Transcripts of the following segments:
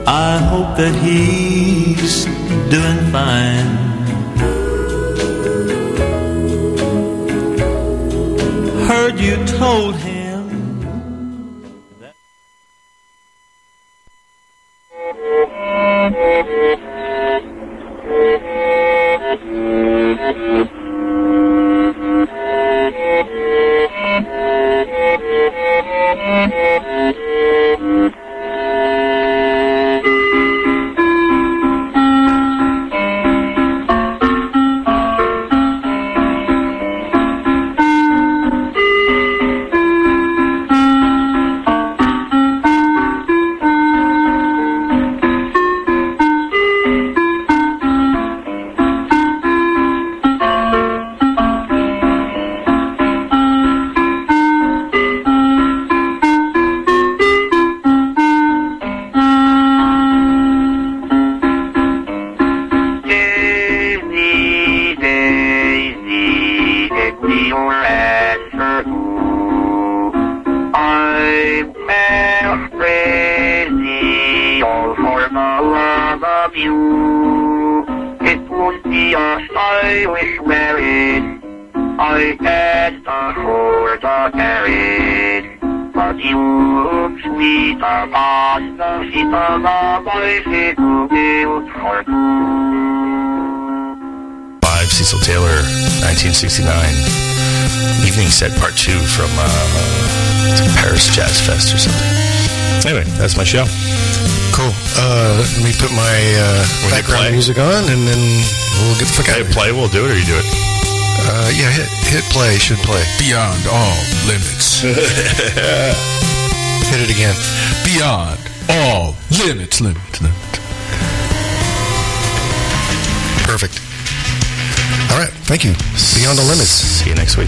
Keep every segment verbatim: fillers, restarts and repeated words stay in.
I hope that he's doing fine. Heard you told him. Cecil Taylor, nineteen sixty-nine. Evening set part two from uh, Paris Jazz Fest or something. Anyway, that's my show. Cool. Uh, let me put my uh, background music on, and then we'll get the fuck out of here. Play, we'll do it, or you do it? Uh, yeah, hit hit play. Should play. Beyond all limits. Hit it again. Beyond all limits, limits, limits. Perfect. All right, thank you. Beyond the Limits. See you next week.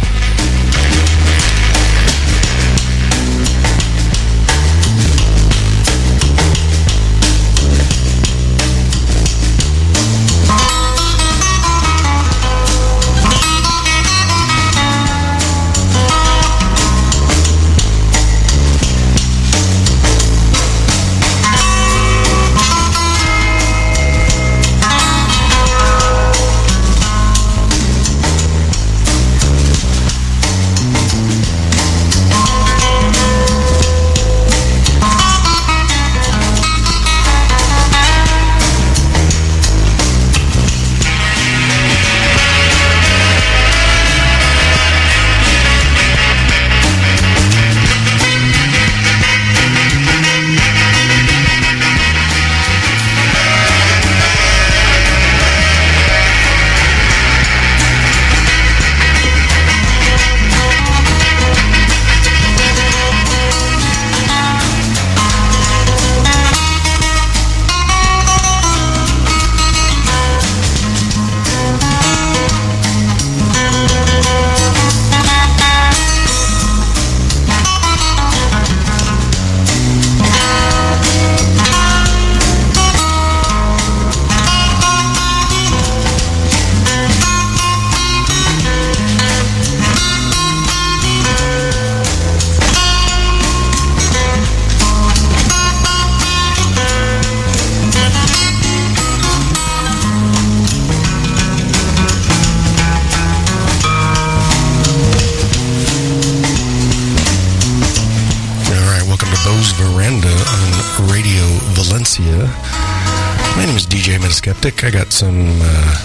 Skeptic. I got some uh,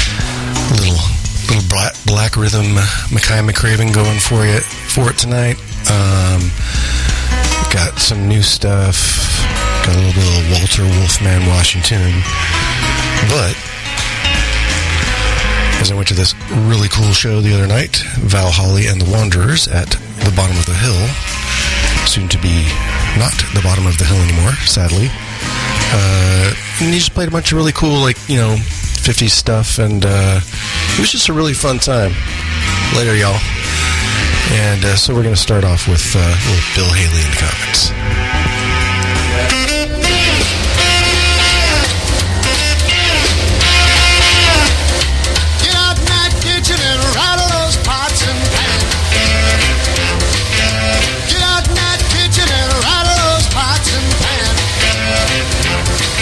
little little black, black rhythm uh, Mackay McCraven going for you for it tonight. Um, got some new stuff. Got a little bit of Walter Wolfman Washington. But as I went to this really cool show the other night, Val Holly and the Wanderers at the Bottom of the Hill, soon to be not the Bottom of the Hill anymore, sadly. Uh, and he just played a bunch of really cool, like, you know, fifties stuff, and uh, it was just a really fun time. Later, y'all. And uh, so we're going to start off with uh, little Bill Haley in the comments. Get out in that kitchen and rattle those pots and pans. Get out in that kitchen and rattle those pots and pans.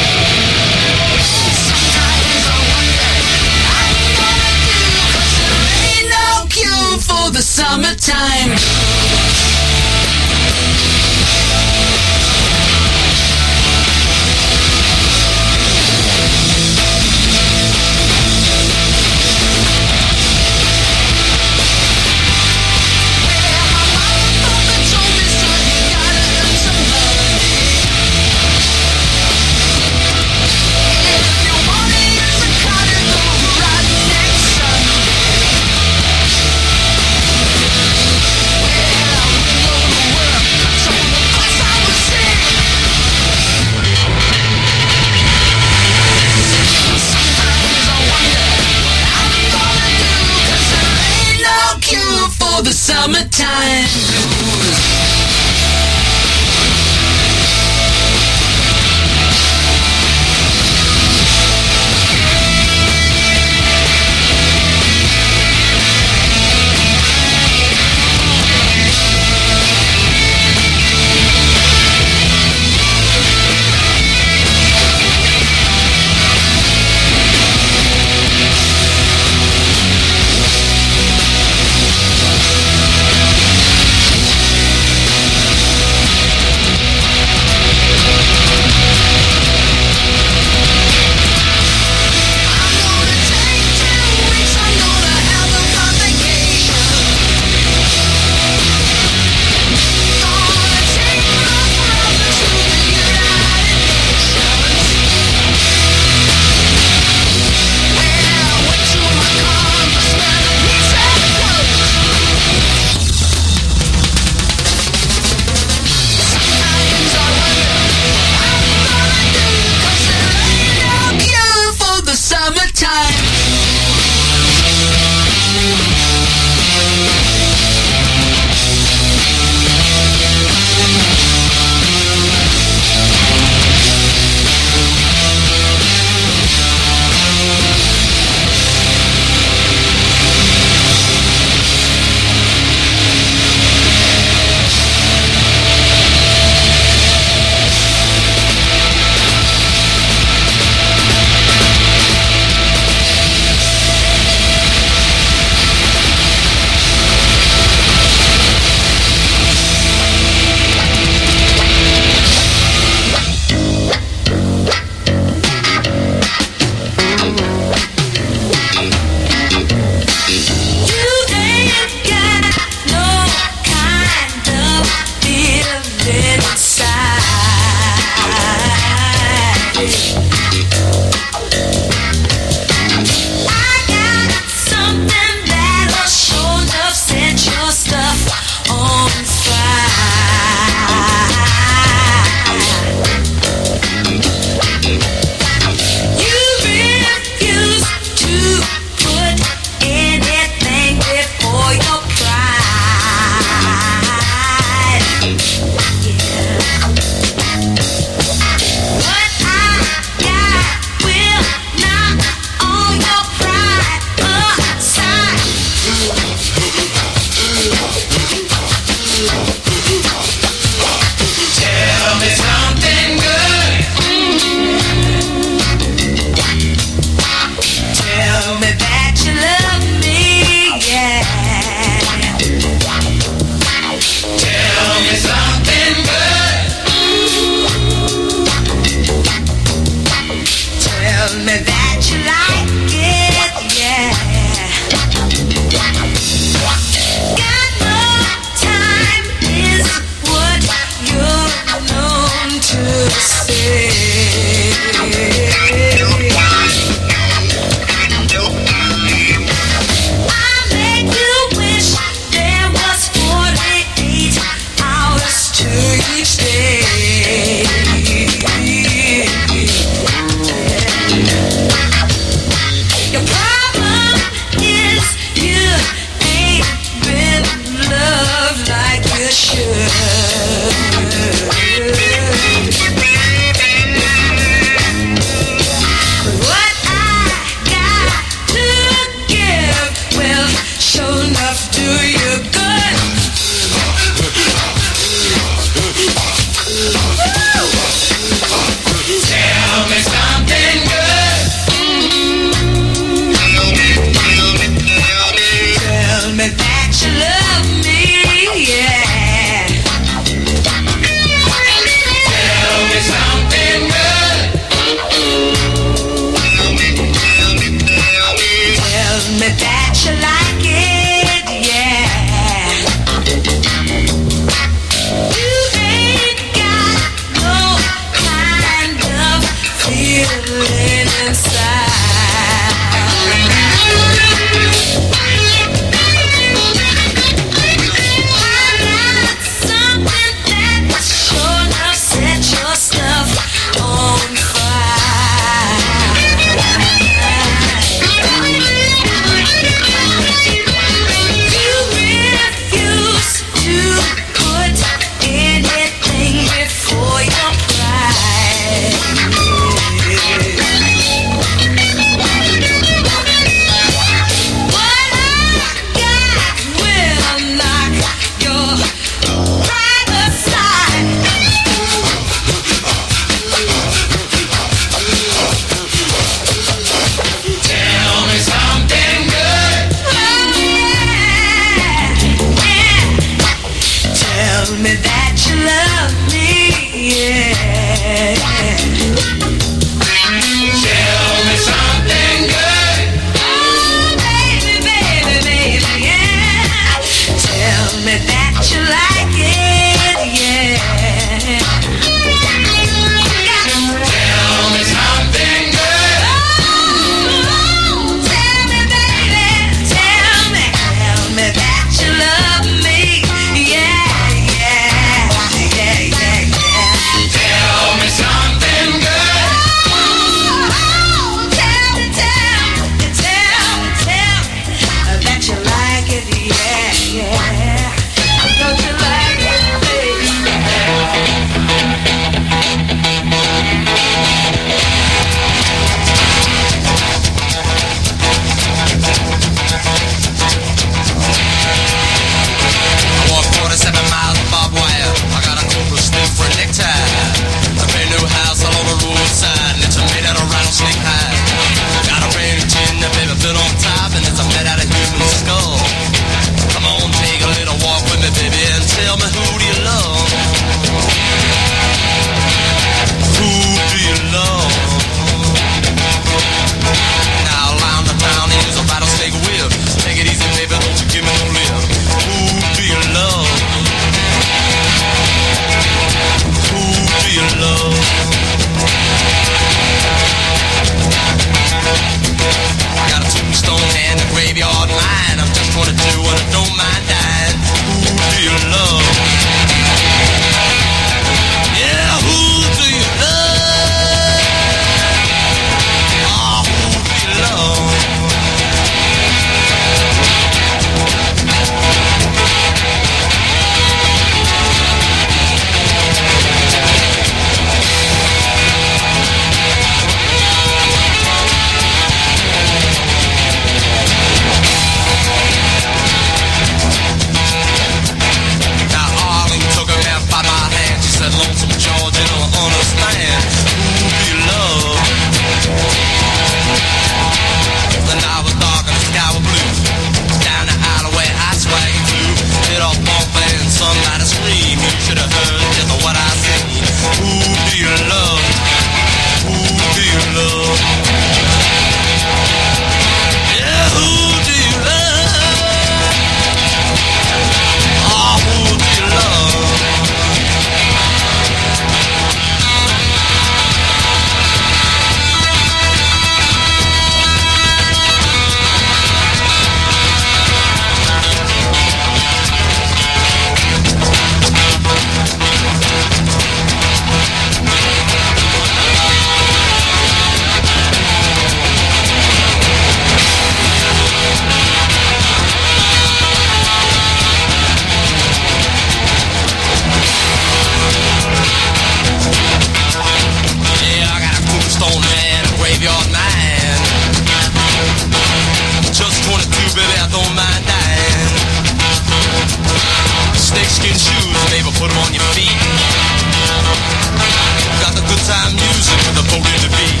time music with a boat in the beat.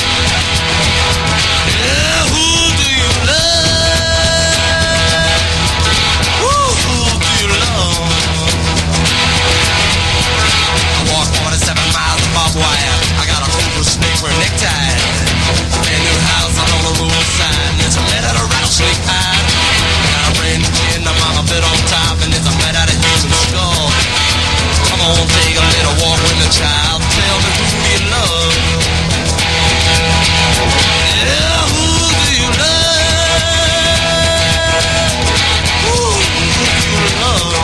Yeah, who do you love? Woo, who do you love? I walk forty-seven miles of barbed wire. I got a cobra snake for a necktie. Brand new house out on the roadside, and it's made out of rattlesnake hide. Got a brand new chin, I'm on a bit on top, and it's made out of human skull. Come on, take a little walk with the child. Tell me who do you love? Yeah, who do you love? Who do you love?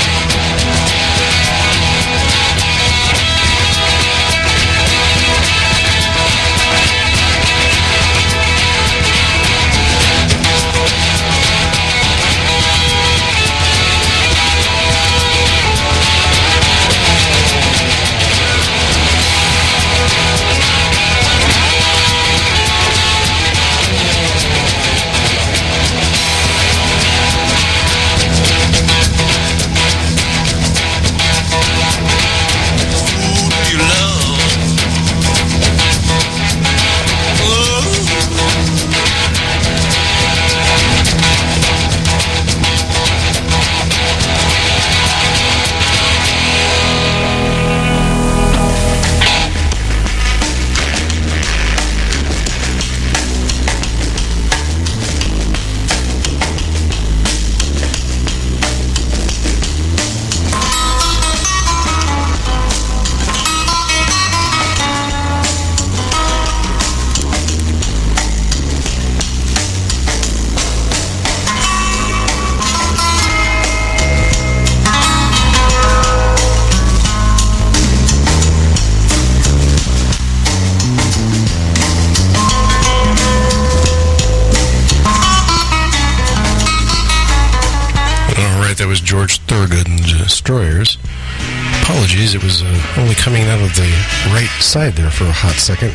That was George Thorogood and the Destroyers. Apologies, it was uh, only coming out of the right side there for a hot second.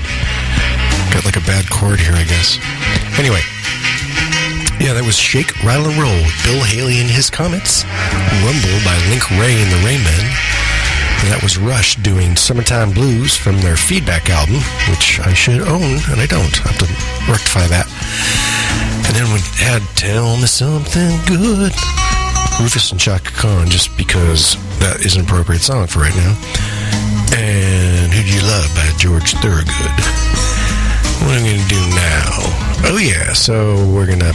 Got like a bad chord here, I guess. Anyway, yeah, that was Shake, Rattle, and Roll with Bill Haley and His Comets. Rumble by Link Ray and the Raymen. And that was Rush doing Summertime Blues from their Feedback album, which I should own, and I don't. I have to rectify that. And then we had Tell Me Something Good, Rufus and Chaka Khan, just because that is an appropriate song for right now. And Who Do You Love by George Thorogood. What am I going to do now? Oh yeah, so we're going to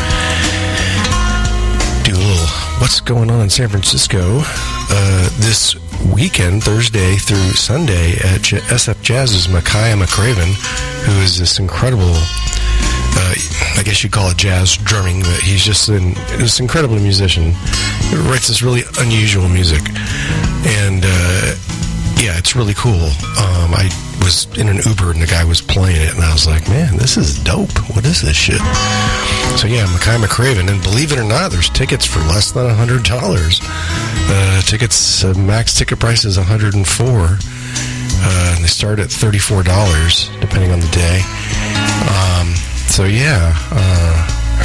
do a little what's going on in San Francisco uh, this weekend, Thursday through Sunday at J- S F Jazz's Micaiah McCraven, who is this incredible, Uh, I guess you'd call it jazz drumming, but he's just an, this incredible musician. He writes this really unusual music. And, uh, yeah, it's really cool. Um, I was in an Uber and the guy was playing it, and I was like, man, this is dope. What is this shit? So, yeah, Micaiah McCraven. And believe it or not, there's tickets for less than one hundred dollars. Uh, tickets, uh, max ticket price is one hundred four dollars. Uh, and they start at thirty-four dollars, depending on the day. Um... So yeah, uh,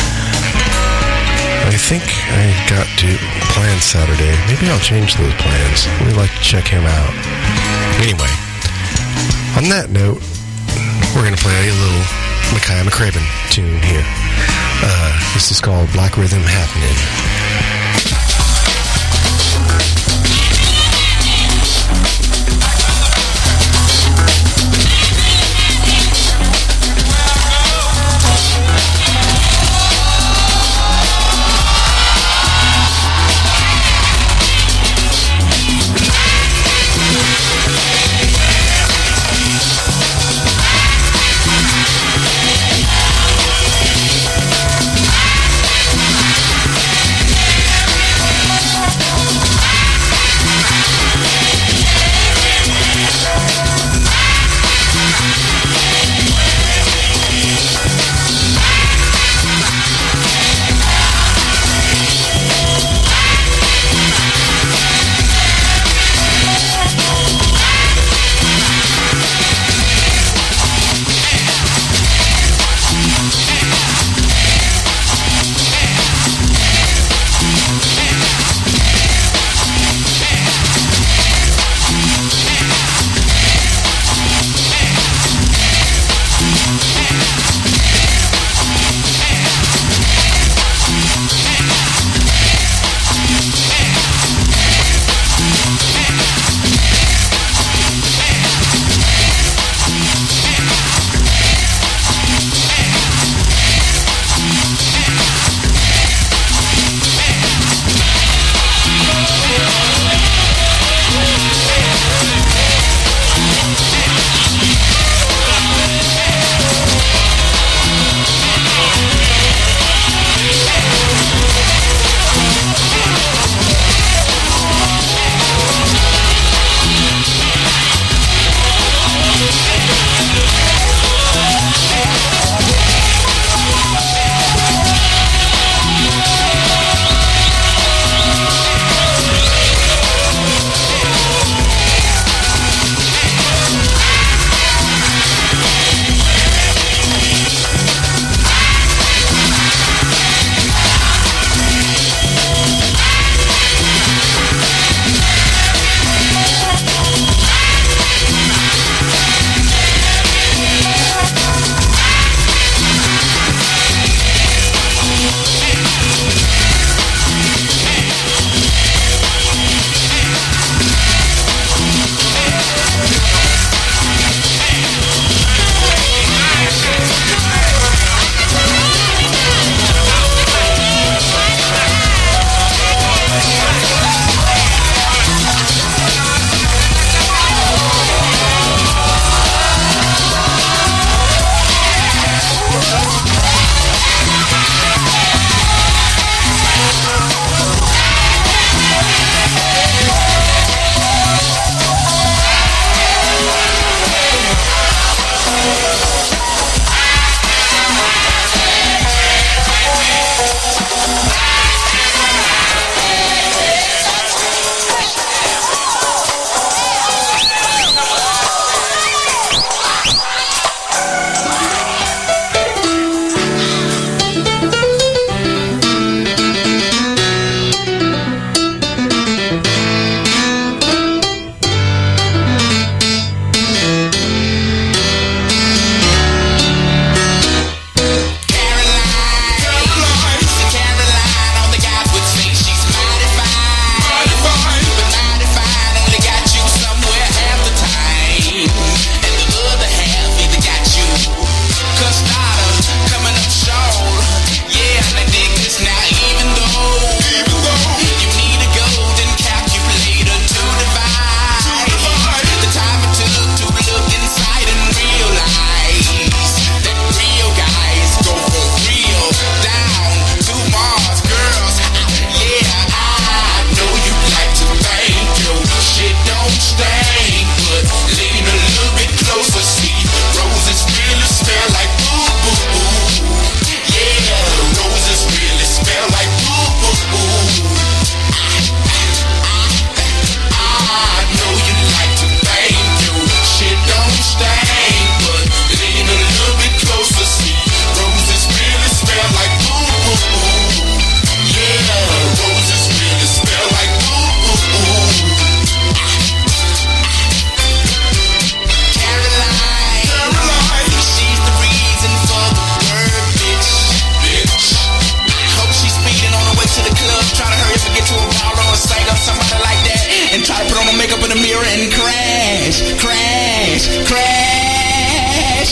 I think I got to plan Saturday. Maybe I'll change those plans. We'd like to check him out. Anyway, on that note, we're going to play a little Micaiah McCraven tune here. Uh, this is called Black Rhythm Happening.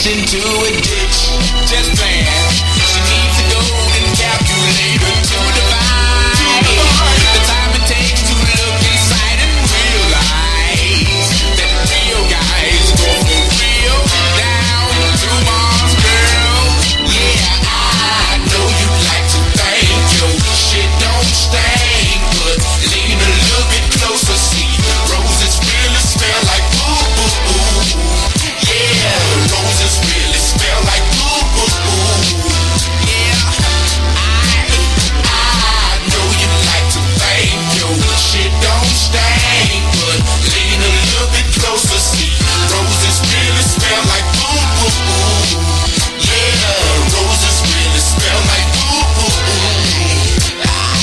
into a ditch. Just plan. She needs a golden calculator to divide the time it takes to look inside and realize that real guys go for real down to Mars, girl. Yeah, I know you like to think your shit don't stink, but lean a little bit closer, see roses really smell like boo boo boo. Yeah, roses really smell like boo boo boo. Yeah, I I know you like to think your shit don't stink, but lean a little bit closer, see roses really smell like boo boo boo. Yeah, roses really smell like boo boo boo.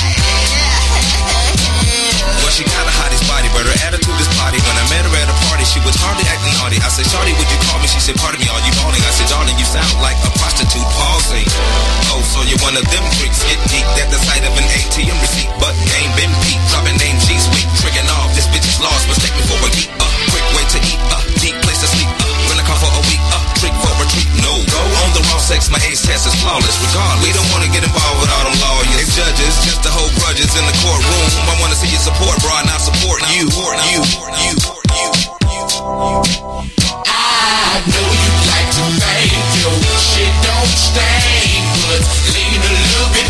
Well, she got a hottest body, but her attitude is potty. When I met her at a party, she was hardly acting naughty. I said, Shawty, would you call me? She said, pardon me, are you calling? I said, darling, you sound like a prostitute pausing. Oh, so you're one of them freaks, get geeked at the sight of an A T M receipt, but ain't been peaked. Dropping name G's weak, tricking off, this bitch is lost, mistake me for a geek. Uh, quick way to eat, uh, deep place to sleep. Uh, rent a car for a week, uh, trick for a treat. No, go on the raw sex, my ace test is flawless. Regardless, we don't wanna get involved with all them lawyers and judges, just to hold grudges in the courtroom. I wanna see you support, bro, and I support you, you, you, you. I know you like to think your shit don't stink, but lean a little bit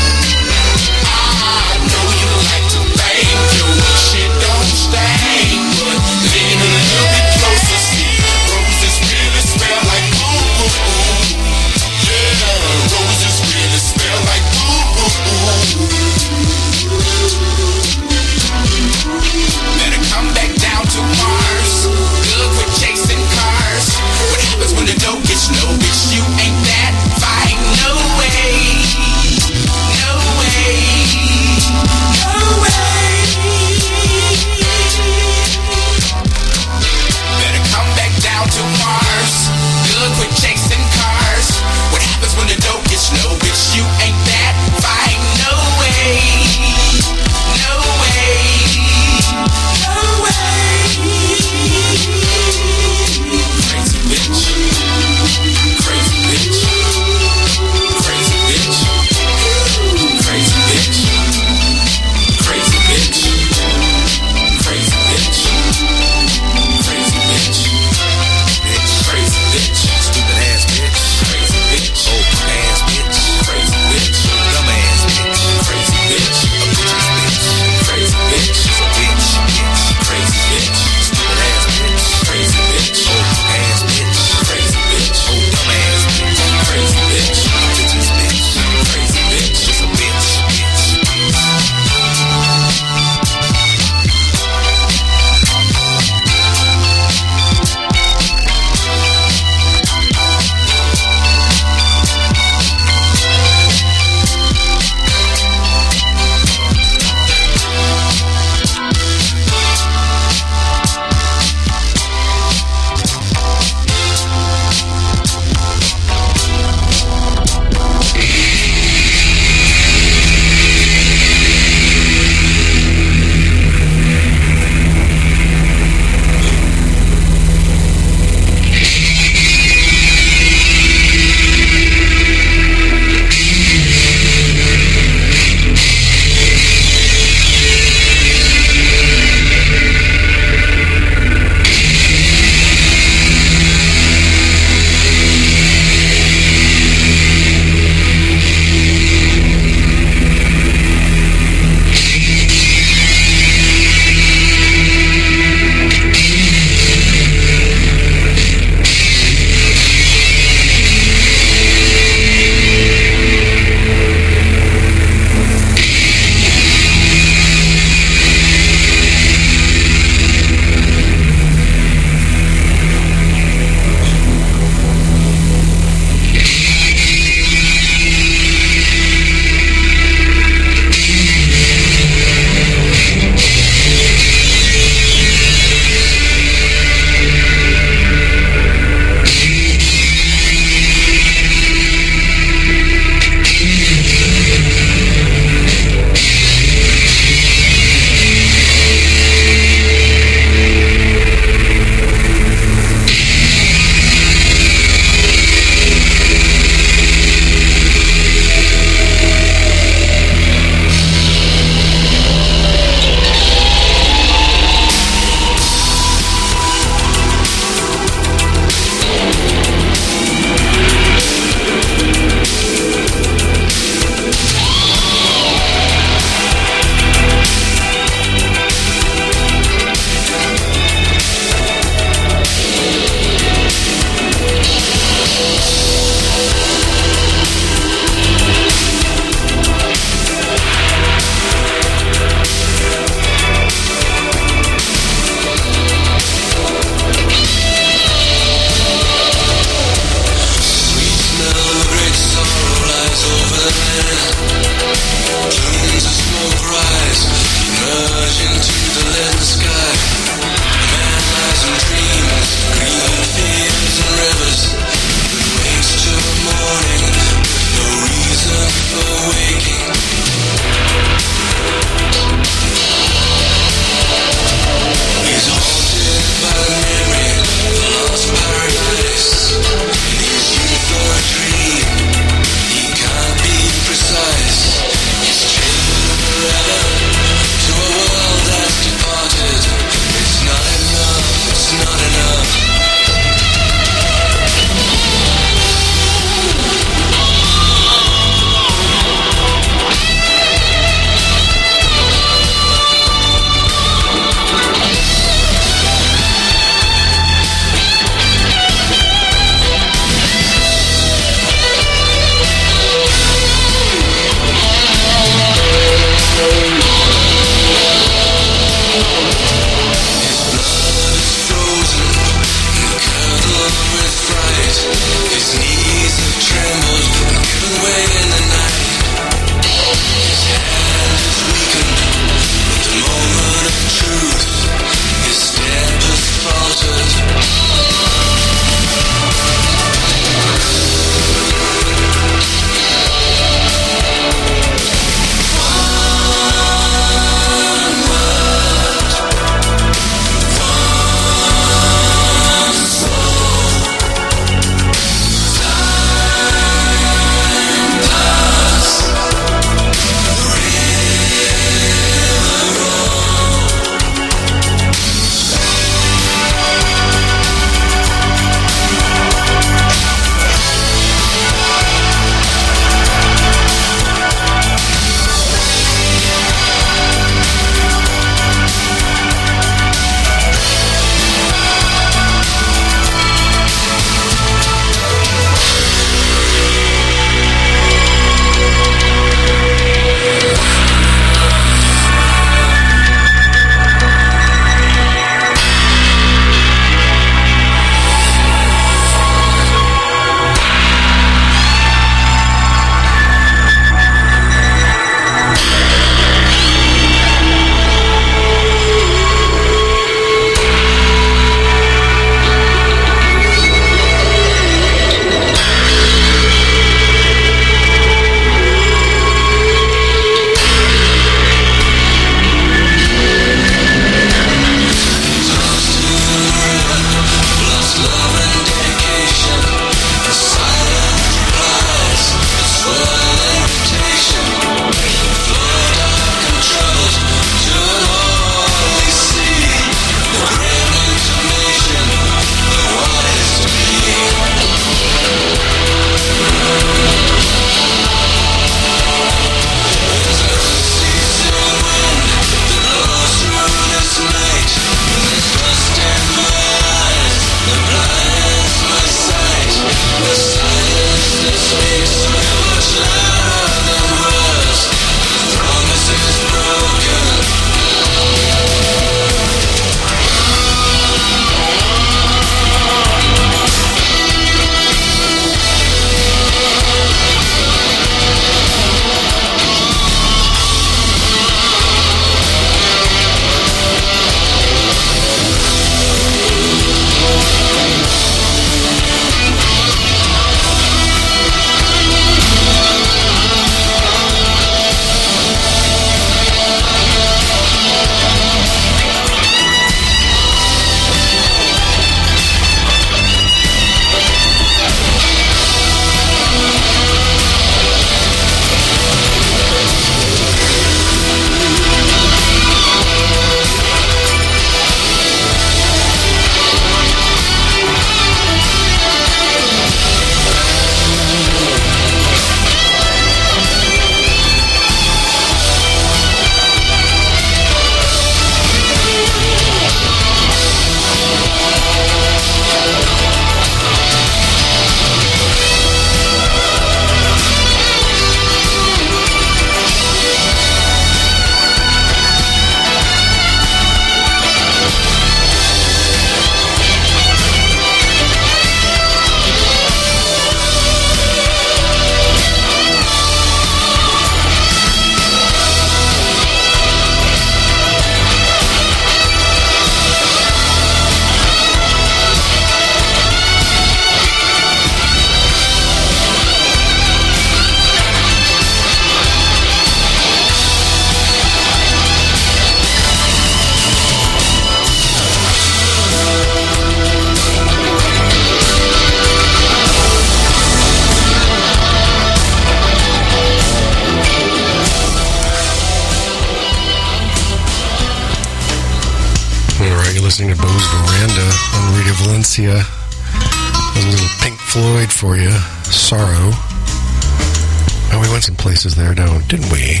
Valencia. A little Pink Floyd for you. Sorrow. Oh, we went some places there, no, didn't we?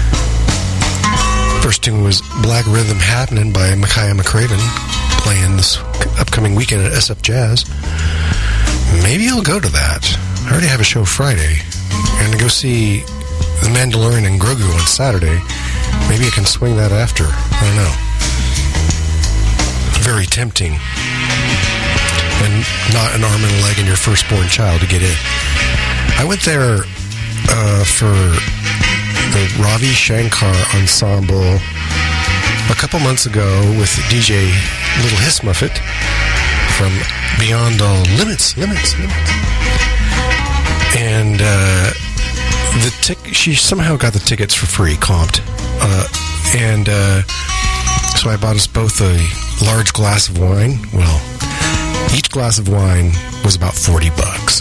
First tune was Black Rhythm Happening by Micaiah McCraven, playing this upcoming weekend at S F Jazz. Maybe I'll go to that. I already have a show Friday. I'm going to go see The Mandalorian and Grogu on Saturday. Maybe I can swing that after. I don't know. Very tempting. And not an arm and a leg in your firstborn child to get in. I went there uh, for the Ravi Shankar Ensemble a couple months ago with D J Little Hiss Muffet from Beyond All Limits, Limits, Limits. And uh, the tic- she somehow got the tickets for free, comped. Uh, and uh, so I bought us both a large glass of wine. Well, each glass of wine was about forty bucks.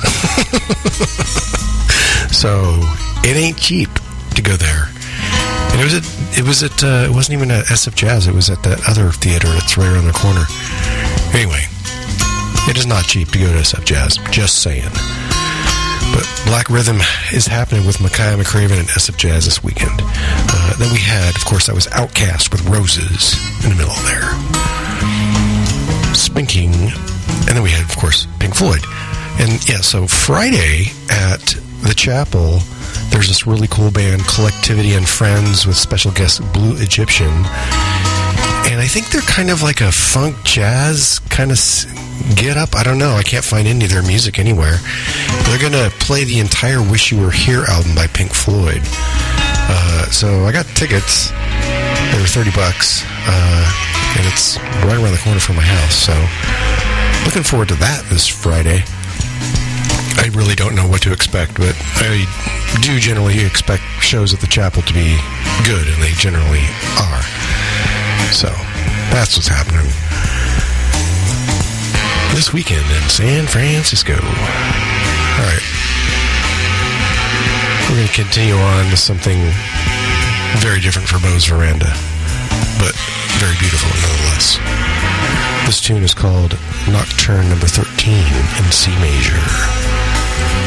So it ain't cheap to go there. And it was at, it was at, uh, it wasn't even at S F Jazz. It was at that other theater that's right around the corner. Anyway, it is not cheap to go to S F Jazz. Just saying. But Black Rhythm is happening with Micaiah McCraven at S F Jazz this weekend. Uh, then we had, of course, that was Outkast with Roses in the middle there. Spinking. And then we had, of course, Pink Floyd. And yeah, so Friday at the chapel, there's this really cool band, Collectivity and Friends, with special guest Blue Egyptian. And I think they're kind of like a funk jazz kind of get up. I don't know. I can't find any of their music anywhere. They're going to play the entire Wish You Were Here album by Pink Floyd. Uh, so I got tickets. They were thirty bucks. Uh, and it's right around the corner from my house. So looking forward to that this Friday. I really don't know what to expect, but I do generally expect shows at the chapel to be good, and they generally are. So, that's what's happening this weekend in San Francisco. Alright. We're going to continue on with something very different for Moe's Veranda, but very beautiful nonetheless. This tune is called Nocturne number thirteen in C major.